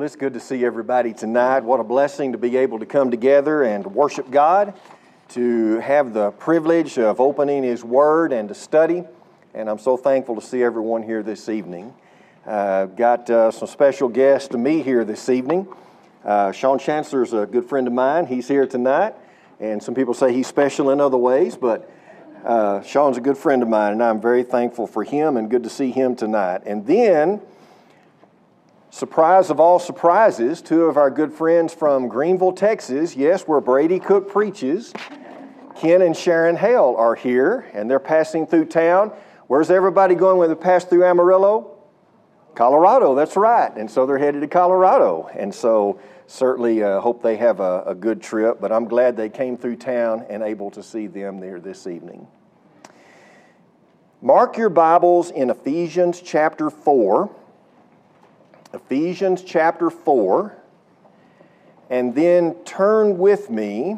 it's good to see everybody tonight. What a blessing to be able to come together and worship God, to have the privilege of opening His Word and to study. And I'm so thankful to see everyone here this evening. Got some special guests to meet here this evening. Sean Chancellor is a good friend of mine. He's here tonight. And some people say he's special in other ways, but Sean's a good friend of mine, and I'm very thankful for him and good to see him tonight. And then, surprise of all surprises, two of our good friends from Greenville, Texas, yes, where Brady Cook preaches, Ken and Sharon Hale are here, and they're passing through town. Where's everybody going when they pass through Amarillo? Colorado, that's right. And so they're headed to Colorado. And so certainly hope they have a good trip, but I'm glad they came through town and able to see them there this evening. Mark your Bibles in Ephesians chapter 4. Ephesians chapter 4, and then turn with me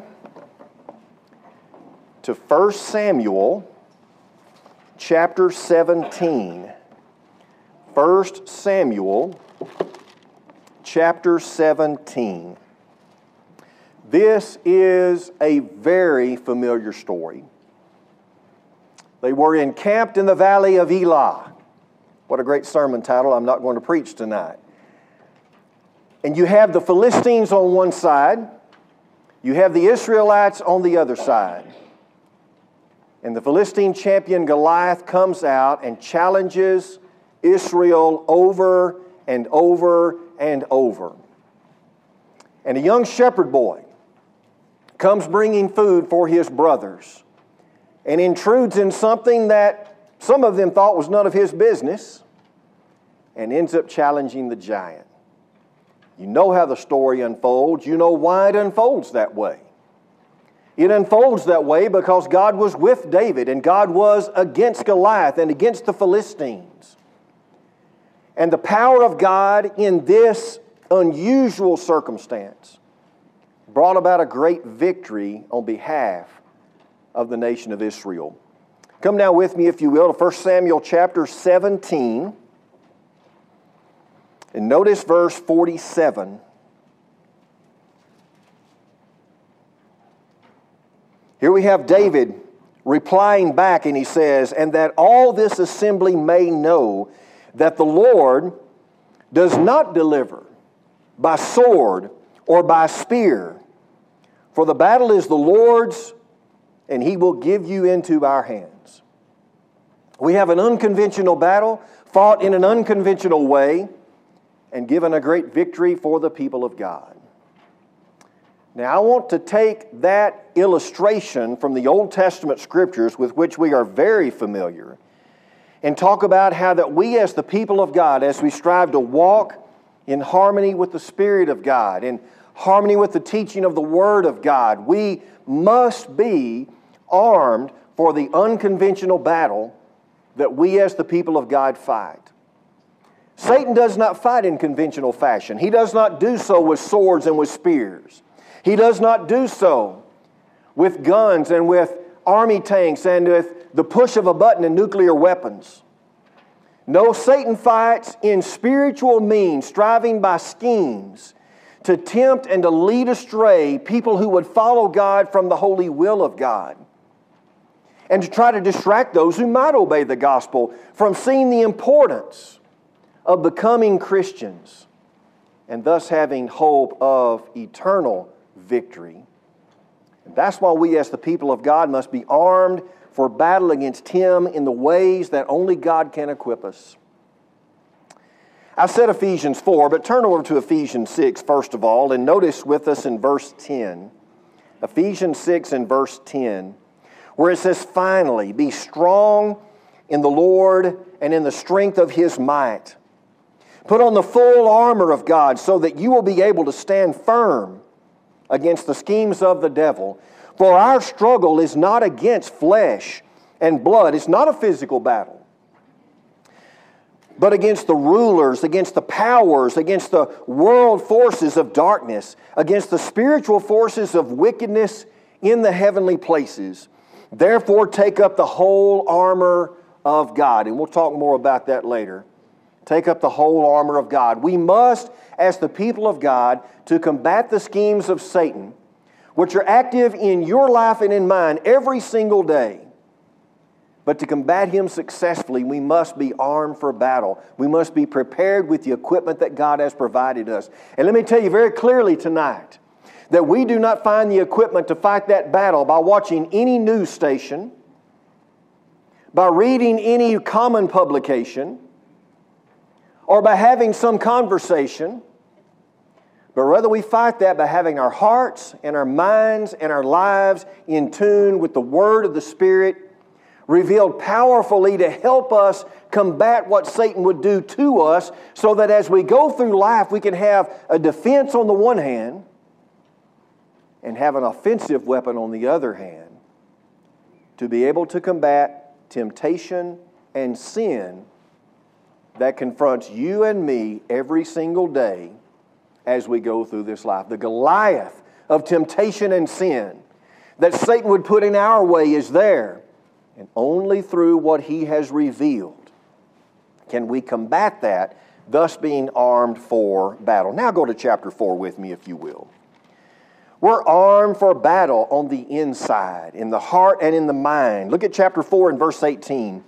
to 1 Samuel chapter 17. 1 Samuel chapter 17. This is a very familiar story. They were encamped in the valley of Elah. What a great sermon title. I'm not going to preach tonight. And you have the Philistines on one side. You have the Israelites on the other side. And the Philistine champion Goliath comes out and challenges Israel over and over and over. And a young shepherd boy comes bringing food for his brothers and intrudes in something that some of them thought was none of his business, and ends up challenging the giant. You know how the story unfolds. You know why it unfolds that way. It unfolds that way because God was with David, and God was against Goliath and against the Philistines. And the power of God in this unusual circumstance brought about a great victory on behalf of the nation of Israel. Come now with me, if you will, to 1 Samuel chapter 17. And notice verse 47. Here we have David replying back, and he says, "And that all this assembly may know that the Lord does not deliver by sword or by spear, for the battle is the Lord's, and He will give you into our hands." We have an unconventional battle, fought in an unconventional way, and given a great victory for the people of God. Now, I want to take that illustration from the Old Testament Scriptures, with which we are very familiar, and talk about how that we as the people of God, as we strive to walk in harmony with the Spirit of God, in harmony with the teaching of the Word of God, we must be armed for the unconventional battle that we as the people of God fight. Satan does not fight in conventional fashion. He does not do so with swords and with spears. He does not do so with guns and with army tanks and with the push of a button and nuclear weapons. No, Satan fights in spiritual means, striving by schemes to tempt and to lead astray people who would follow God from the holy will of God, and to try to distract those who might obey the gospel from seeing the importance of becoming Christians and thus having hope of eternal victory. And that's why we as the people of God must be armed for battle against him in the ways that only God can equip us. I said Ephesians 4, but turn over to Ephesians 6 first of all, and notice with us in verse 10. Ephesians 6 and verse 10. Where it says, "Finally, be strong in the Lord and in the strength of His might. Put on the full armor of God so that you will be able to stand firm against the schemes of the devil. For our struggle is not against flesh and blood." It's not a physical battle. "But against the rulers, against the powers, against the world forces of darkness, against the spiritual forces of wickedness in the heavenly places. Therefore, take up the whole armor of God." And we'll talk more about that later. Take up the whole armor of God. We must, as the people of God, to combat the schemes of Satan, which are active in your life and in mine every single day. But to combat him successfully, we must be armed for battle. We must be prepared with the equipment that God has provided us. And let me tell you very clearly tonight that we do not find the equipment to fight that battle by watching any news station, by reading any common publication, or by having some conversation, but rather we fight that by having our hearts and our minds and our lives in tune with the Word of the Spirit, revealed powerfully to help us combat what Satan would do to us, so that as we go through life we can have a defense on the one hand and have an offensive weapon on the other hand to be able to combat temptation and sin that confronts you and me every single day as we go through this life. The Goliath of temptation and sin that Satan would put in our way is there. And only through what he has revealed can we combat that, thus being armed for battle. Now go to chapter 4 with me, if you will. We're armed for battle on the inside, in the heart and in the mind. Look at chapter 4 and verse 18.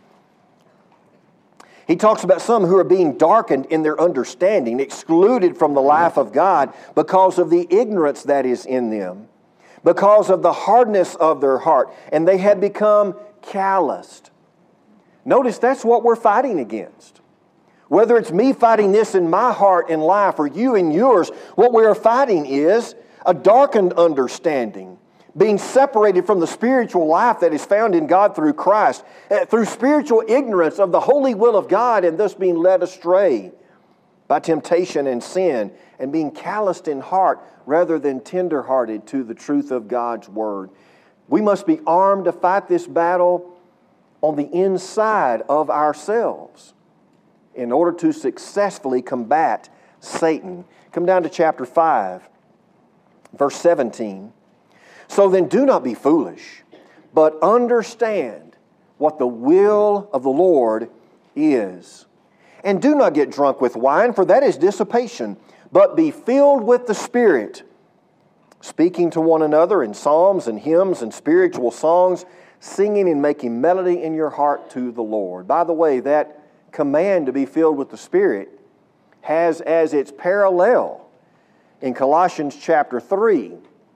He talks about some who are being darkened in their understanding, excluded from the life of God because of the ignorance that is in them, because of the hardness of their heart, and they have become calloused. Notice that's what we're fighting against. Whether it's me fighting this in my heart and life or you in yours, what we are fighting is a darkened understanding, being separated from the spiritual life that is found in God through Christ, through spiritual ignorance of the holy will of God, and thus being led astray by temptation and sin, and being calloused in heart rather than tender-hearted to the truth of God's Word. We must be armed to fight this battle on the inside of ourselves in order to successfully combat Satan. Come down to chapter 5, verse 17. So then do not be foolish, but understand what the will of the Lord is. And do not get drunk with wine, for that is dissipation, but be filled with the Spirit, speaking to one another in psalms and hymns and spiritual songs, singing and making melody in your heart to the Lord. By the way, that command to be filled with the Spirit has as its parallel in Colossians chapter 3,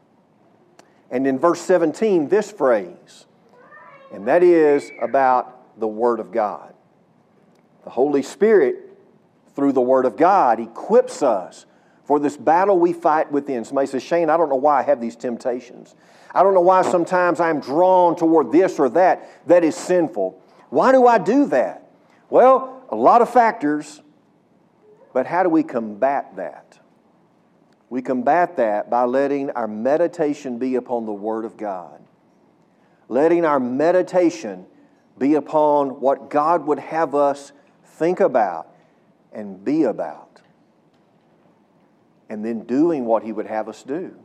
and in verse 17, this phrase, and that is about the Word of God. The Holy Spirit, through the Word of God, equips us for this battle we fight within. Somebody says, Shane, I don't know why I have these temptations. I don't know why sometimes I'm drawn toward this or that is sinful. Why do I do that? Well, a lot of factors, but how do we combat that? We combat that by letting our meditation be upon the Word of God. Letting our meditation be upon what God would have us think about and be about. And then doing what He would have us do.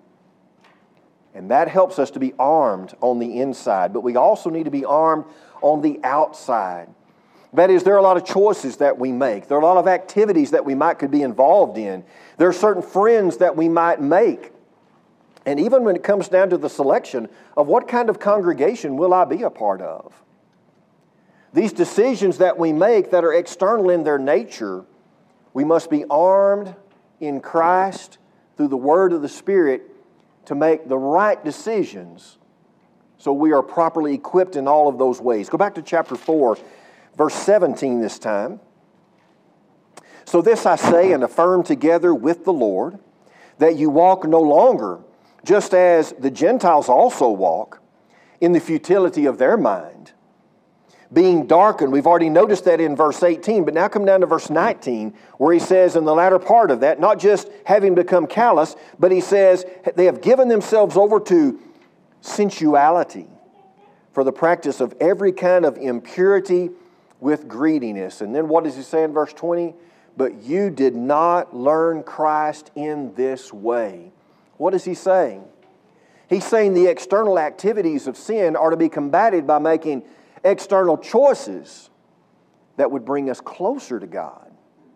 And that helps us to be armed on the inside. But we also need to be armed on the outside. That is, there are a lot of choices that we make. There are a lot of activities that we could be involved in. There are certain friends that we might make. And even when it comes down to the selection of what kind of congregation will I be a part of. These decisions that we make that are external in their nature, we must be armed in Christ through the Word of the Spirit to make the right decisions so we are properly equipped in all of those ways. Go back to chapter 4. Verse 17 this time. So this I say and affirm together with the Lord, that you walk no longer, just as the Gentiles also walk, in the futility of their mind, being darkened. We've already noticed that in verse 18, but now come down to verse 19, where he says in the latter part of that, not just having become callous, but he says they have given themselves over to sensuality for the practice of every kind of impurity with greediness. And then what does he say in verse 20? But you did not learn Christ in this way. What is he saying? He's saying the external activities of sin are to be combated by making external choices that would bring us closer to God.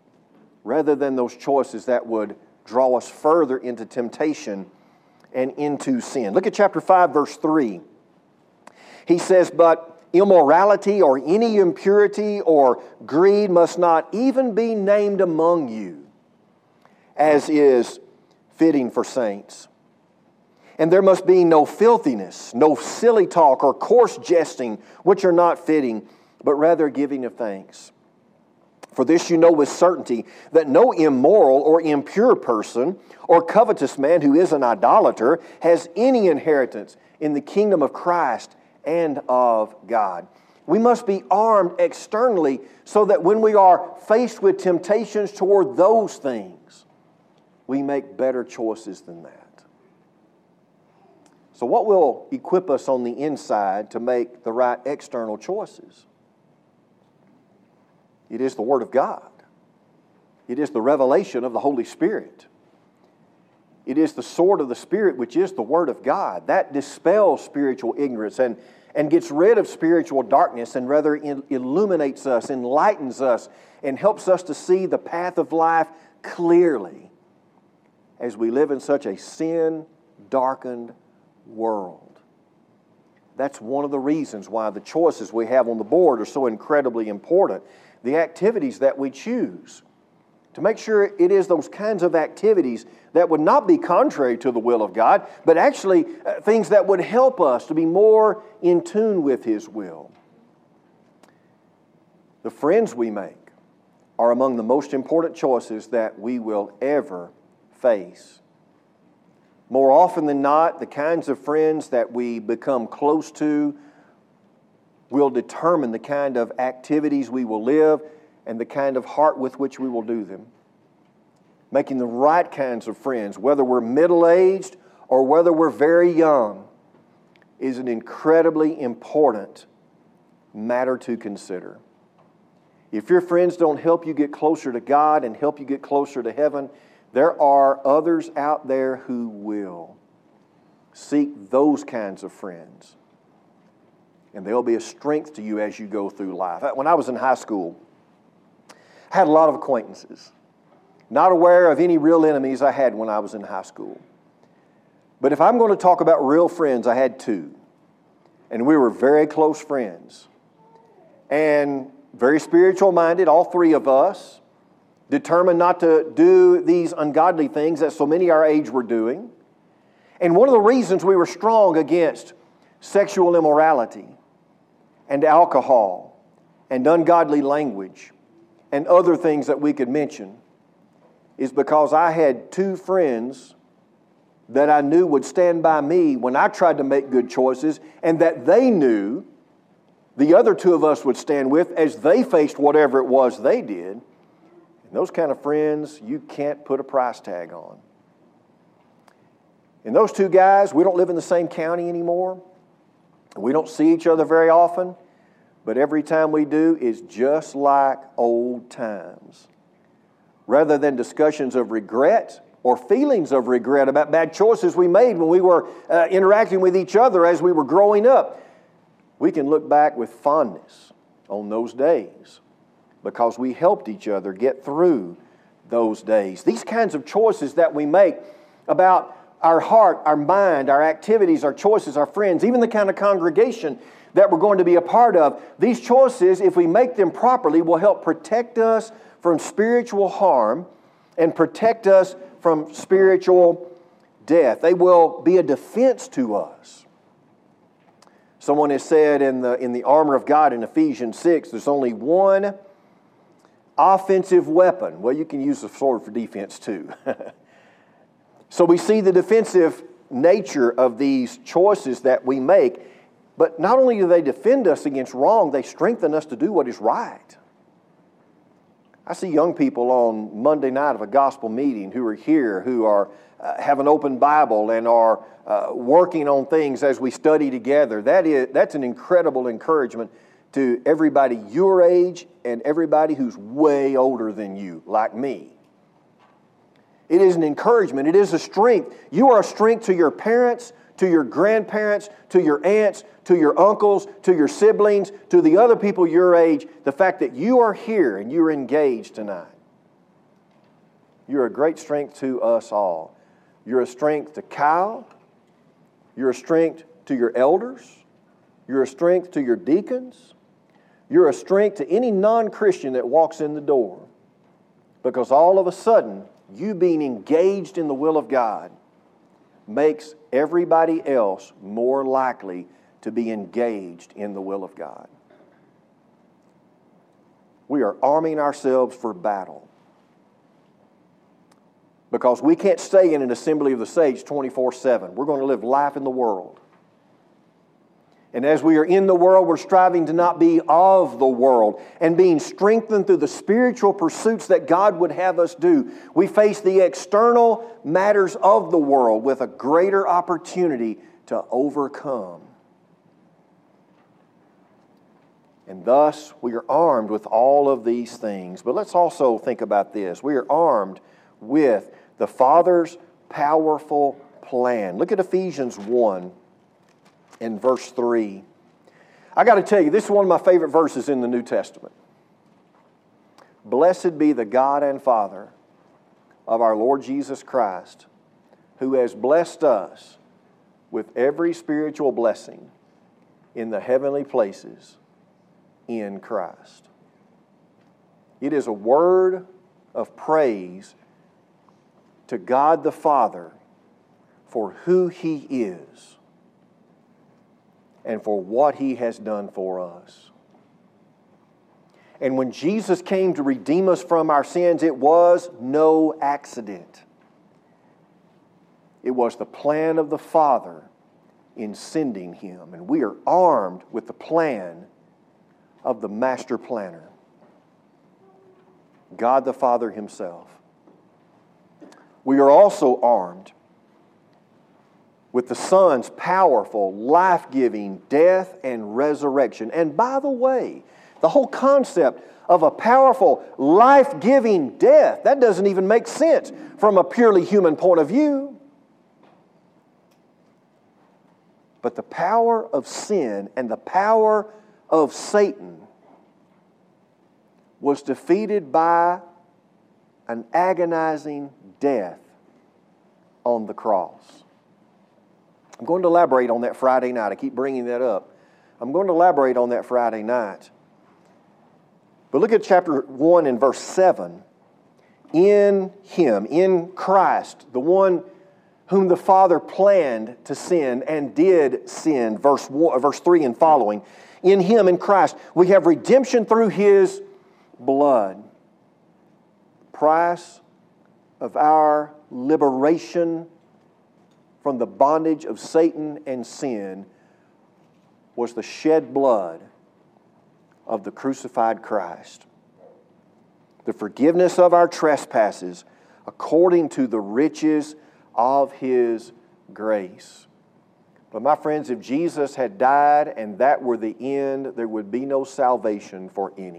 rather than those choices that would draw us further into temptation and into sin. Look at chapter 5, verse 3. He says, "But immorality or any impurity or greed must not even be named among you, as is fitting for saints. And there must be no filthiness, no silly talk or coarse jesting, which are not fitting, but rather giving of thanks. For this you know with certainty, that no immoral or impure person or covetous man who is an idolater has any inheritance in the kingdom of Christ and of God." We must be armed externally so that when we are faced with temptations toward those things, we make better choices than that. So what will equip us on the inside to make the right external choices? It is the Word of God. It is the revelation of the Holy Spirit. It is the sword of the Spirit, which is the Word of God. That dispels spiritual ignorance and gets rid of spiritual darkness and rather illuminates us, enlightens us, and helps us to see the path of life clearly as we live in such a sin-darkened world. That's one of the reasons why the choices we have on the board are so incredibly important. The activities that we choose, to make sure it is those kinds of activities that would not be contrary to the will of God, but actually things that would help us to be more in tune with His will. The friends we make are among the most important choices that we will ever face. More often than not, the kinds of friends that we become close to will determine the kind of activities we will live and the kind of heart with which we will do them. Making the right kinds of friends, whether we're middle-aged or whether we're very young, is an incredibly important matter to consider. If your friends don't help you get closer to God and help you get closer to heaven, there are others out there who will. Seek those kinds of friends, and they'll be a strength to you as you go through life. When I was in high school, I had a lot of acquaintances. Not aware of any real enemies I had when I was in high school. But if I'm going to talk about real friends, I had two. And we were very close friends. And very spiritual minded, all three of us. Determined not to do these ungodly things that so many our age were doing. And one of the reasons we were strong against sexual immorality and alcohol and ungodly language and other things that we could mention is because I had two friends that I knew would stand by me when I tried to make good choices, and that they knew the other two of us would stand with as they faced whatever it was they did. And those kind of friends you can't put a price tag on. And those two guys, we don't live in the same county anymore. We don't see each other very often, but every time we do is just like old times. Rather than discussions of regret or feelings of regret about bad choices we made when we were interacting with each other as we were growing up, we can look back with fondness on those days because we helped each other get through those days. These kinds of choices that we make about our heart, our mind, our activities, our choices, our friends, even the kind of congregation that we're going to be a part of, these choices, if we make them properly, will help protect us from spiritual harm and protect us from spiritual death. They will be a defense to us. Someone has said in the armor of God in Ephesians 6, there's only one offensive weapon. Well, you can use the sword for defense too. So we see the defensive nature of these choices that we make, but not only do they defend us against wrong, they strengthen us to do what is right. I see young people on Monday night of a gospel meeting who are here, who are have an open Bible and are working on things as we study together. That's an incredible encouragement to everybody your age and everybody who's way older than you, like me. It is an encouragement. It is a strength. You are a strength to your parents, to your grandparents, to your aunts, to your uncles, to your siblings, to the other people your age. The fact that you are here and you're engaged tonight You're a great strength to us all. You're a strength to Kyle. You're a strength to your elders. You're a strength to your deacons. You're a strength to any non-Christian that walks in the door. Because all of a sudden, you being engaged in the will of God makes everybody else more likely to be engaged in the will of God. We are arming ourselves for battle. Because we can't stay in an assembly of the saints 24/7. We're going to live life in the world. And as we are in the world, we're striving to not be of the world and being strengthened through the spiritual pursuits that God would have us do. We face the external matters of the world with a greater opportunity to overcome. And thus, we are armed with all of these things. But let's also think about this. We are armed with the Father's powerful plan. Look at Ephesians 1 and verse 3. I got to tell you, this is one of my favorite verses in the New Testament. Blessed be the God and Father of our Lord Jesus Christ, who has blessed us with every spiritual blessing in the heavenly places in Christ. It is a word of praise to God the Father for who He is and for what He has done for us. And when Jesus came to redeem us from our sins, it was no accident. It was the plan of the Father in sending Him. And we are armed with the plan of the master planner, God the Father Himself. We are also armed with the Son's powerful, life-giving death and resurrection. And by the way, the whole concept of a powerful, life-giving death, that doesn't even make sense from a purely human point of view. But the power of sin and the power of Satan was defeated by an agonizing death on the cross. I'm going to elaborate on that Friday night. I keep bringing that up. I'm going to elaborate on that Friday night. But look at chapter 1 and verse 7. In Him, in Christ, the one whom the Father planned to send and did send, verse 3 and following. In Him, in Christ, we have redemption through His blood. Price of our liberation from the bondage of Satan and sin was the shed blood of the crucified Christ. The forgiveness of our trespasses according to the riches of His grace. But my friends, if Jesus had died and that were the end, there would be no salvation for any.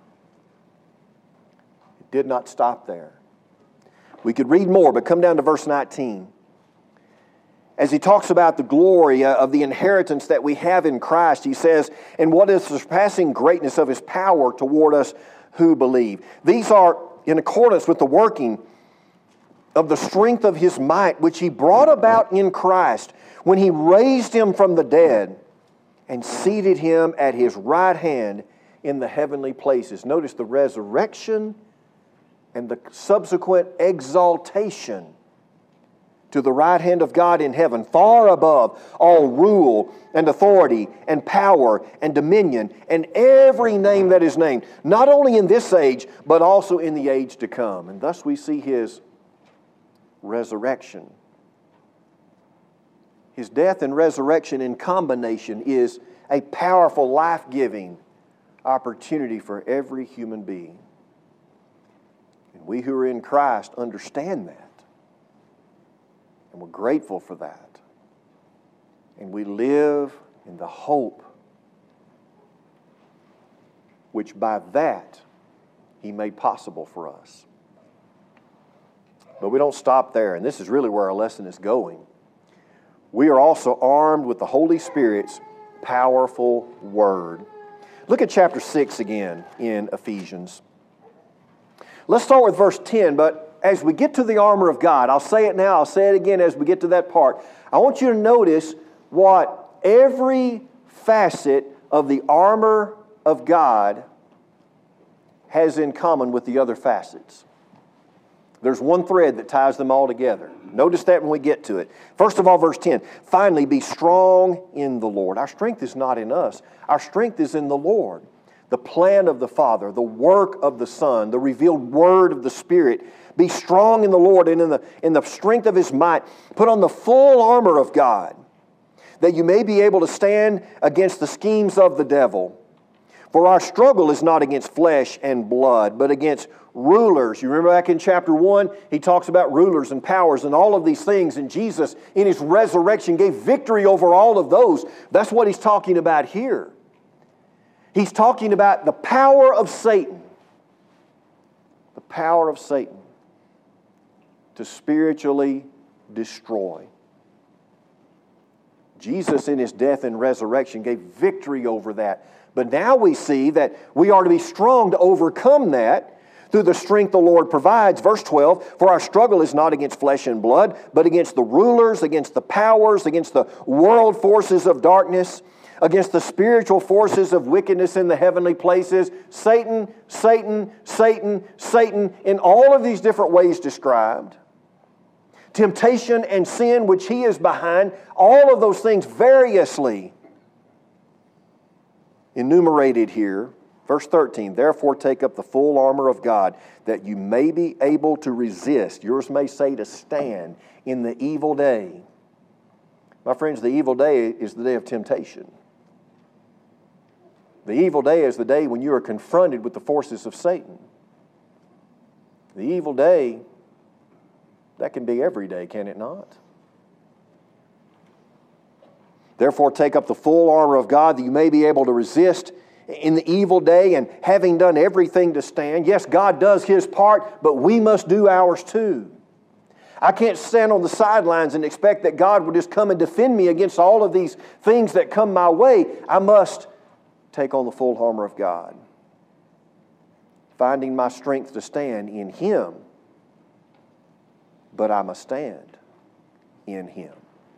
It did not stop there. We could read more, but come down to verse 19. As he talks about the glory of the inheritance that we have in Christ, he says, and what is the surpassing greatness of His power toward us who believe. These are in accordance with the working of the strength of His might, which He brought about in Christ when He raised Him from the dead and seated Him at His right hand in the heavenly places. Notice the resurrection and the subsequent exaltation to the right hand of God in heaven, far above all rule and authority and power and dominion and every name that is named, not only in this age, but also in the age to come. And thus we see His resurrection. His death and resurrection in combination is a powerful, life-giving opportunity for every human being. And we who are in Christ understand that. And we're grateful for that. And we live in the hope which by that He made possible for us. But we don't stop there, and this is really where our lesson is going. We are also armed with the Holy Spirit's powerful Word. Look at chapter 6 again in Ephesians. Let's start with verse 10, but as we get to the armor of God, I'll say it now, I'll say it again as we get to that part. I want you to notice what every facet of the armor of God has in common with the other facets. There's one thread that ties them all together. Notice that when we get to it. First of all, verse 10, finally be strong in the Lord. Our strength is not in us. Our strength is in the Lord. The plan of the Father, the work of the Son, the revealed word of the Spirit. Be strong in the Lord and in the strength of His might. Put on the full armor of God, that you may be able to stand against the schemes of the devil. For our struggle is not against flesh and blood, but against rulers. You remember back in chapter 1, he talks about rulers and powers and all of these things, and Jesus in His resurrection gave victory over all of those. That's what He's talking about here. He's talking about the power of Satan. The power of Satan to spiritually destroy. Jesus in His death and resurrection gave victory over that. But now we see that we are to be strong to overcome that through the strength the Lord provides. Verse 12, for our struggle is not against flesh and blood, but against the rulers, against the powers, against the world forces of darkness, against the spiritual forces of wickedness in the heavenly places. Satan, Satan, Satan, Satan, in all of these different ways described. Temptation and sin, which he is behind, all of those things variously enumerated here. Verse 13, therefore take up the full armor of God, that you may be able to resist. Yours may say to stand in the evil day. My friends, the evil day is the day of temptation. The evil day is the day when you are confronted with the forces of Satan. The evil day, that can be every day, can it not? Therefore, take up the full armor of God that you may be able to resist in the evil day, and having done everything to stand. Yes, God does His part, but we must do ours too. I can't stand on the sidelines and expect that God will just come and defend me against all of these things that come my way. I must take on the full armor of God, finding my strength to stand in Him, but I must stand in Him.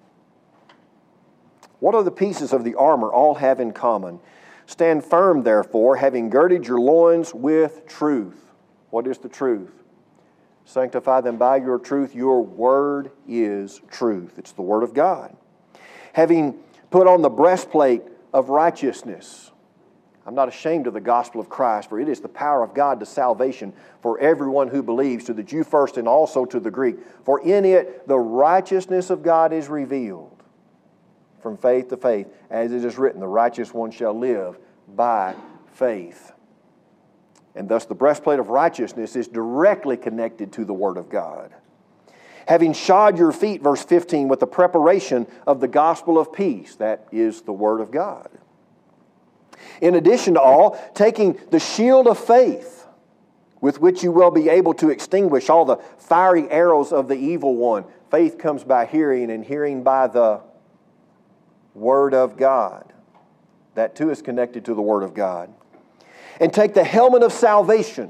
What do the pieces of the armor all have in common? Stand firm, therefore, having girded your loins with truth. What is the truth? Sanctify them by your truth. Your word is truth. It's the word of God. Having put on the breastplate of righteousness. I'm not ashamed of the gospel of Christ, for it is the power of God to salvation for everyone who believes, to the Jew first and also to the Greek. For in it the righteousness of God is revealed from faith to faith, as it is written, the righteous one shall live by faith. And thus the breastplate of righteousness is directly connected to the Word of God. Having shod your feet, verse 15, with the preparation of the gospel of peace, that is the Word of God. In addition to all, taking the shield of faith, with which you will be able to extinguish all the fiery arrows of the evil one. Faith comes by hearing, and hearing by the Word of God. That too is connected to the Word of God. And take the helmet of salvation.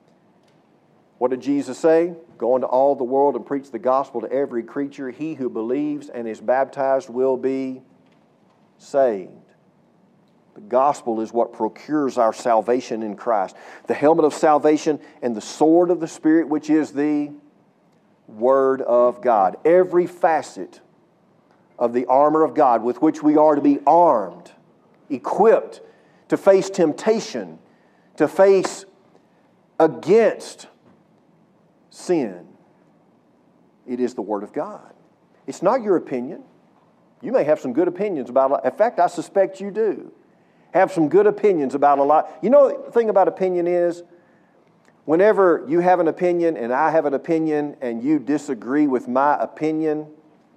What did Jesus say? Go into all the world and preach the gospel to every creature. He who believes and is baptized will be saved. The gospel is what procures our salvation in Christ. The helmet of salvation and the sword of the Spirit, which is the Word of God. Every facet of the armor of God with which we are to be armed, equipped to face temptation, to face against sin. It is the Word of God. It's not your opinion. You may have some good opinions about it. In fact, I suspect you do. Have some good opinions about a lot. You know, the thing about opinion is, whenever you have an opinion and I have an opinion and you disagree with my opinion,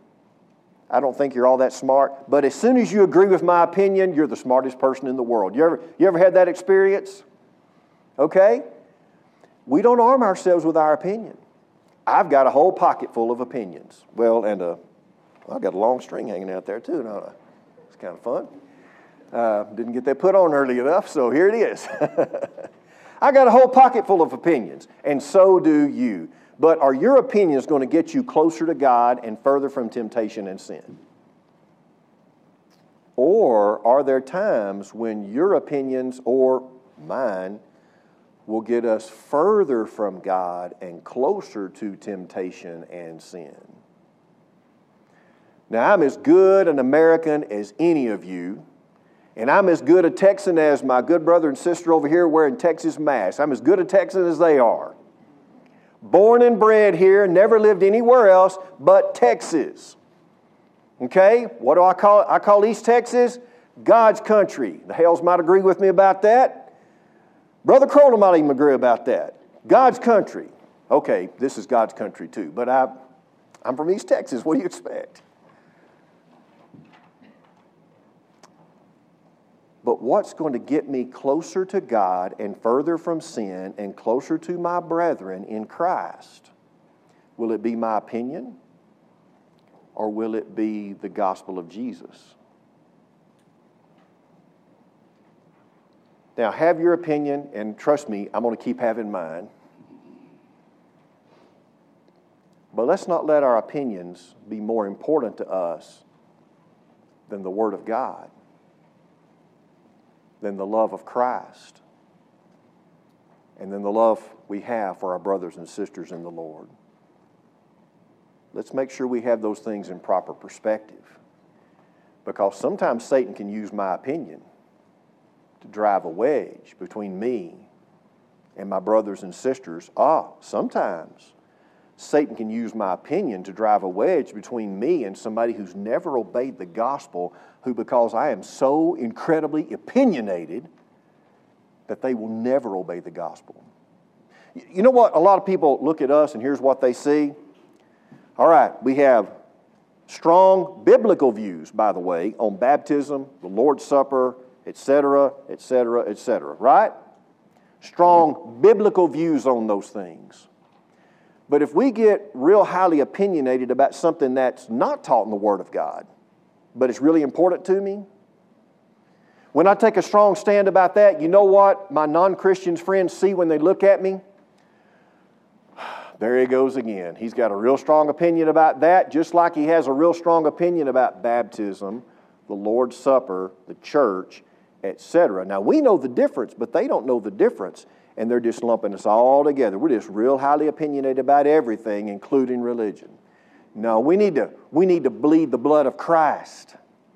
I don't think you're all that smart. But as soon as you agree with my opinion, you're the smartest person in the world. You ever had that experience? Okay? We don't arm ourselves with our opinion. I've got a whole pocket full of opinions. Well, and I've got a long string hanging out there too. Don't I? It's kind of fun. Didn't get that put on early enough, so here it is. I got a whole pocket full of opinions, and so do you. But are your opinions going to get you closer to God and further from temptation and sin? Or are there times when your opinions or mine will get us further from God and closer to temptation and sin? Now, I'm as good an American as any of you, and I'm as good a Texan as my good brother and sister over here wearing Texas masks. I'm as good a Texan as they are. Born and bred here, never lived anywhere else but Texas. Okay, what do I call it? I call East Texas God's country. The Hales might agree with me about that. Brother Crowell might even agree about that. God's country. Okay, this is God's country too, but I'm from East Texas. What do you expect? But what's going to get me closer to God and further from sin and closer to my brethren in Christ? Will it be my opinion? Or will it be the gospel of Jesus? Now, have your opinion, and trust me, I'm going to keep having mine. But let's not let our opinions be more important to us than the Word of God, than the love of Christ, and then the love we have for our brothers and sisters in the Lord. Let's make sure we have those things in proper perspective, because sometimes Satan can use my opinion to drive a wedge between me and my brothers and sisters. Sometimes Satan can use my opinion to drive a wedge between me and somebody who's never obeyed the gospel, who, because I am so incredibly opinionated, that they will never obey the gospel. You know what? A lot of people look at us and here's what they see. All right, we have strong biblical views, by the way, on baptism, the Lord's Supper, etc., etc., etc., right? Strong biblical views on those things. But if we get real highly opinionated about something that's not taught in the Word of God, but it's really important to me, when I take a strong stand about that, you know what my non-Christians friends see when they look at me? There he goes again. He's got a real strong opinion about that, just like he has a real strong opinion about baptism, the Lord's Supper, the church, etc. Now, we know the difference, but they don't know the difference, and they're just lumping us all together. We're just real highly opinionated about everything, including religion. No, we need to bleed the blood of Christ,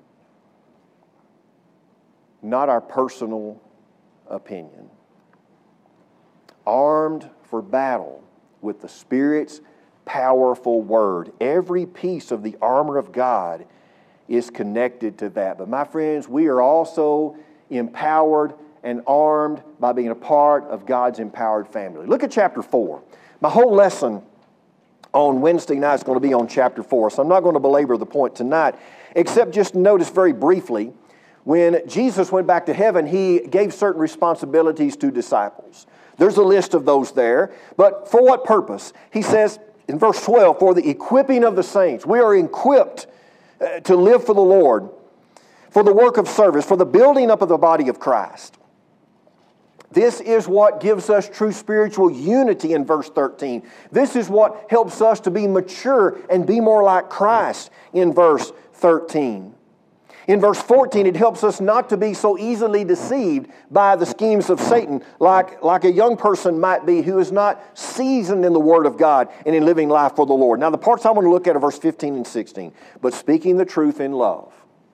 not our personal opinion. Armed for battle with the Spirit's powerful word. Every piece of the armor of God is connected to that. But my friends, we are also empowered and armed by being a part of God's empowered family. Look at chapter 4. My whole lesson on Wednesday night is going to be on chapter 4, so I'm not going to belabor the point tonight, except just notice very briefly, when Jesus went back to heaven, he gave certain responsibilities to disciples. There's a list of those there, but for what purpose? He says in verse 12, for the equipping of the saints. We are equipped to live for the Lord, for the work of service, for the building up of the body of Christ. This is what gives us true spiritual unity in verse 13. This is what helps us to be mature and be more like Christ in verse 13. In verse 14, it helps us not to be so easily deceived by the schemes of Satan like a young person might be who is not seasoned in the Word of God and in living life for the Lord. Now, the parts I want to look at are verse 15 and 16. But speaking the truth in love,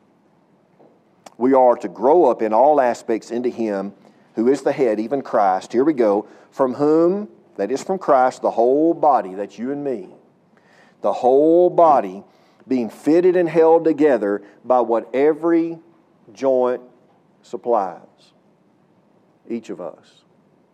we are to grow up in all aspects into Him who is the head, even Christ. Here we go. From whom, that is from Christ, the whole body, that's you and me, the whole body being fitted and held together by what every joint supplies. Each of us.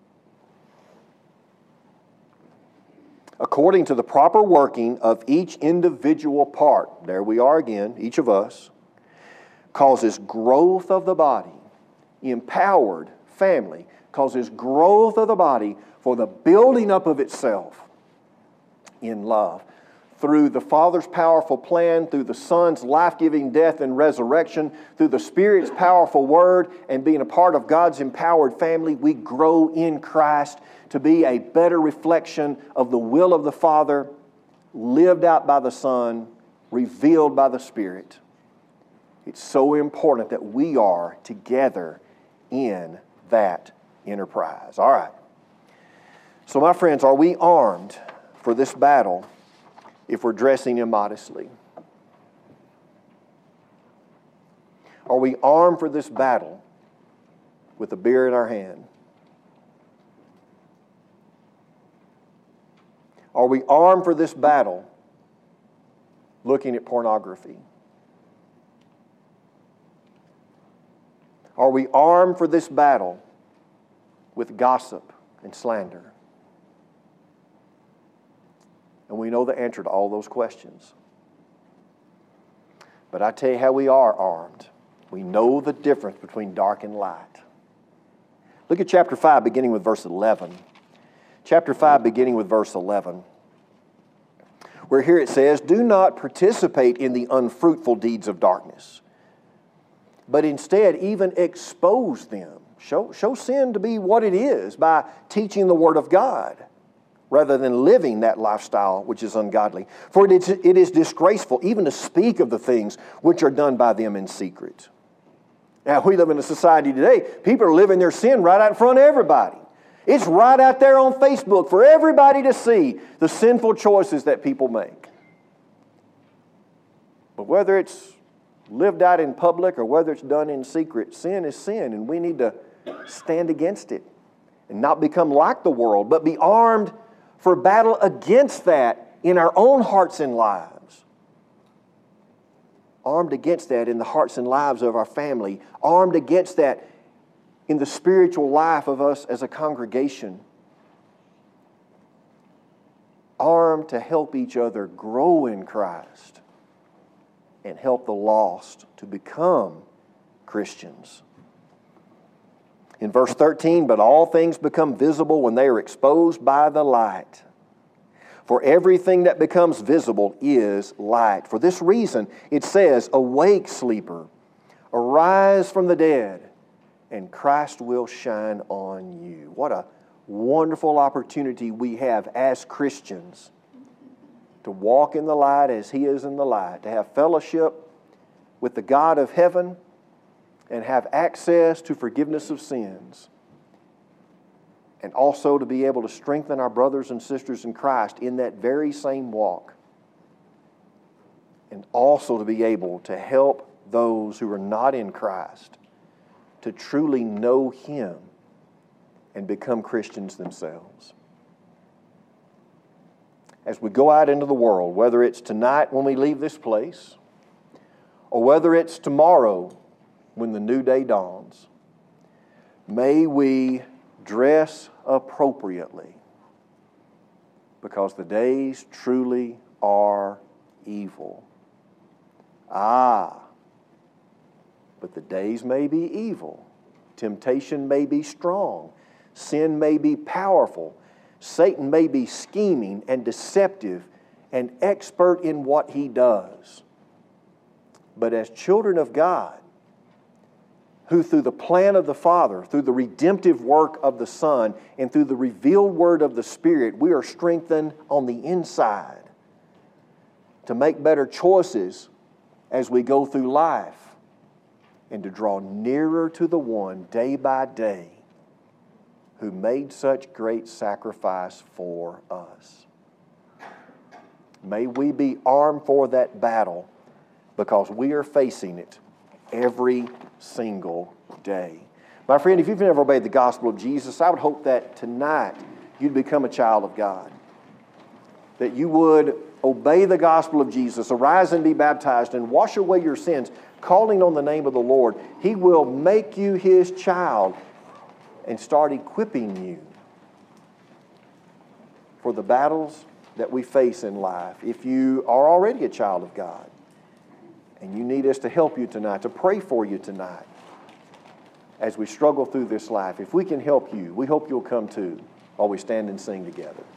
According to the proper working of each individual part, there we are again, each of us, causes growth of the body, empowered family, causes growth of the body for the building up of itself in love. through the Father's powerful plan, through the Son's life-giving death and resurrection, through the Spirit's powerful word, and being a part of God's empowered family, we grow in Christ to be a better reflection of the will of the Father, lived out by the Son, revealed by the Spirit. It's so important that we are together in that enterprise. All right. So, my friends, are we armed for this battle if we're dressing immodestly? Are we armed for this battle with a beer in our hand? Are we armed for this battle looking at pornography? Are we armed for this battle with gossip and slander? And we know the answer to all those questions. But I tell you how we are armed. We know the difference between dark and light. Look at chapter 5, beginning with verse 11. Chapter 5, beginning with verse 11. Where here it says, "Do not participate in the unfruitful deeds of darkness, but instead even expose them." Show sin to be what it is by teaching the Word of God, rather than living that lifestyle which is ungodly. For it is disgraceful even to speak of the things which are done by them in secret. Now, we live in a society today, people are living their sin right out in front of everybody. It's right out there on Facebook for everybody to see the sinful choices that people make. But whether it's lived out in public or whether it's done in secret, sin is sin, and we need to stand against it and not become like the world, but be armed for battle against that in our own hearts and lives. Armed against that in the hearts and lives of our family. Armed against that in the spiritual life of us as a congregation. Armed to help each other grow in Christ and help the lost to become Christians. In verse 13, "But all things become visible when they are exposed by the light. For everything that becomes visible is light. For this reason, it says, 'Awake, sleeper, arise from the dead, and Christ will shine on you.'" What a wonderful opportunity we have as Christians to walk in the light as He is in the light, to have fellowship with the God of heaven, and have access to forgiveness of sins. And also to be able to strengthen our brothers and sisters in Christ in that very same walk. And also to be able to help those who are not in Christ to truly know Him and become Christians themselves. As we go out into the world, whether it's tonight when we leave this place, or whether it's tomorrow when the new day dawns, may we dress appropriately, because the days truly are evil. But the days may be evil. Temptation may be strong. Sin may be powerful. Satan may be scheming and deceptive and expert in what he does. But as children of God, who through the plan of the Father, through the redemptive work of the Son, and through the revealed word of the Spirit, we are strengthened on the inside to make better choices as we go through life and to draw nearer to the one day by day who made such great sacrifice for us. May we be armed for that battle, because we are facing it every single day. My friend, if you've never obeyed the gospel of Jesus, I would hope that tonight you'd become a child of God. That you would obey the gospel of Jesus, arise and be baptized, and wash away your sins, calling on the name of the Lord. He will make you His child and start equipping you for the battles that we face in life. If you are already a child of God, and you need us to help you tonight, to pray for you tonight as we struggle through this life, if we can help you, we hope you'll come too while we stand and sing together.